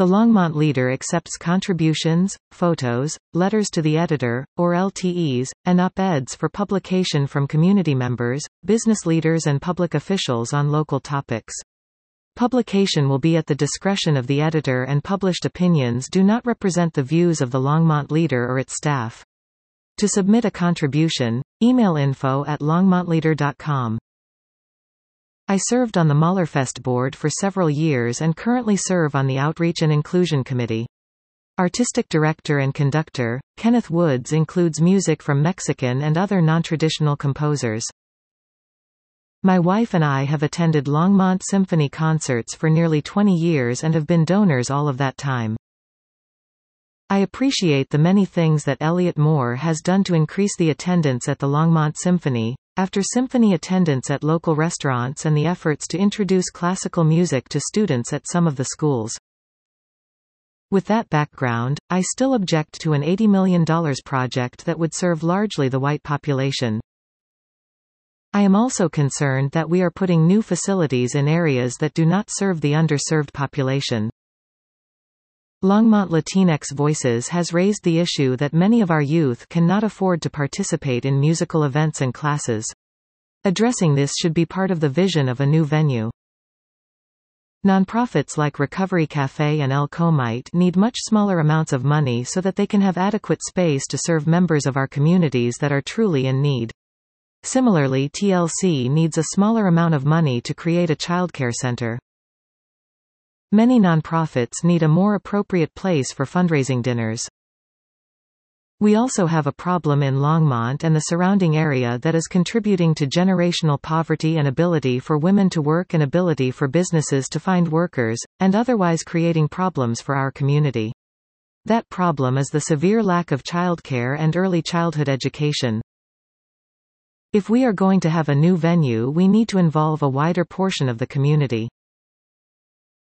The Longmont Leader accepts contributions, photos, letters to the editor, or LTEs, and op-eds for publication from community members, business leaders and public officials on local topics. Publication will be at the discretion of the editor, and published opinions do not represent the views of the Longmont Leader or its staff. To submit a contribution, email info@longmontleader.com. I served on the Mahlerfest board for several years and currently serve on the Outreach and Inclusion Committee. Artistic director and conductor, Kenneth Woods includes music from Mexican and other non-traditional composers. My wife and I have attended Longmont Symphony concerts for nearly 20 years and have been donors all of that time. I appreciate the many things that Elliot Moore has done to increase the attendance at the Longmont Symphony, after symphony attendance at local restaurants and the efforts to introduce classical music to students at some of the schools. With that background, I still object to an $80 million project that would serve largely the white population. I am also concerned that we are putting new facilities in areas that do not serve the underserved population. Longmont Latinx Voices has raised the issue that many of our youth cannot afford to participate in musical events and classes. Addressing this should be part of the vision of a new venue. Nonprofits like Recovery Cafe and El Comite need much smaller amounts of money so that they can have adequate space to serve members of our communities that are truly in need. Similarly, TLC needs a smaller amount of money to create a childcare center. Many nonprofits need a more appropriate place for fundraising dinners. We also have a problem in Longmont and the surrounding area that is contributing to generational poverty and ability for women to work and ability for businesses to find workers, and otherwise creating problems for our community. That problem is the severe lack of childcare and early childhood education. If we are going to have a new venue, we need to involve a wider portion of the community.